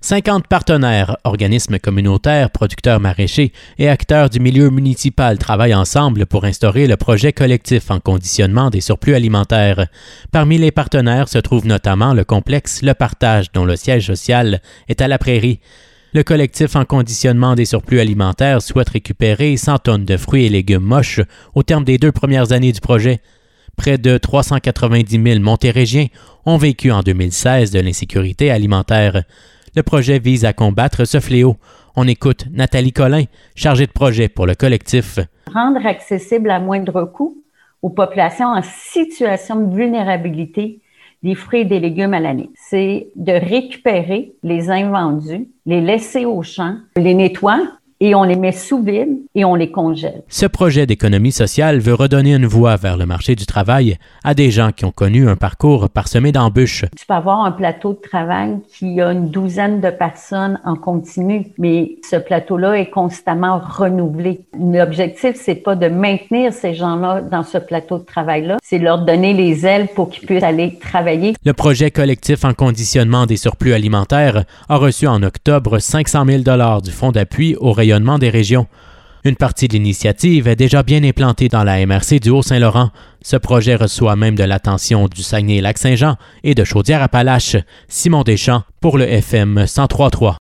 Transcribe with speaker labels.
Speaker 1: 50 partenaires, organismes communautaires, producteurs maraîchers et acteurs du milieu municipal travaillent ensemble pour instaurer le projet collectif en conditionnement des surplus alimentaires. Parmi les partenaires se trouve notamment le complexe Le Partage, dont le siège social est à La Prairie. Le collectif en conditionnement des surplus alimentaires souhaite récupérer 100 tonnes de fruits et légumes moches au terme des 2 premières années du projet. Près de 390 000 Montérégiens ont vécu en 2016 de l'insécurité alimentaire. Le projet vise à combattre ce fléau. On écoute Nathalie Collin, chargée de projet pour le collectif.
Speaker 2: Rendre accessible à moindre coût aux populations en situation de vulnérabilité des fruits et des légumes à l'année. C'est de récupérer les invendus, les laisser au champ, les nettoyer et on les met sous vide et on les congèle.
Speaker 1: Ce projet d'économie sociale veut redonner une voie vers le marché du travail à des gens qui ont connu un parcours parsemé d'embûches.
Speaker 2: Tu peux avoir un plateau de travail qui a une douzaine de personnes en continu, mais ce plateau-là est constamment renouvelé. L'objectif, c'est pas de maintenir ces gens-là dans ce plateau de travail-là, c'est leur donner les ailes pour qu'ils puissent aller travailler.
Speaker 1: Le projet collectif en conditionnement des surplus alimentaires a reçu en octobre 500 000 $ du Fonds d'appui au rayonnement des régions. Une partie de l'initiative est déjà bien implantée dans la MRC du Haut-Saint-Laurent. Ce projet reçoit même de l'attention du Saguenay-Lac-Saint-Jean et de Chaudière-Appalaches. Simon Deschamps pour le FM 103.3.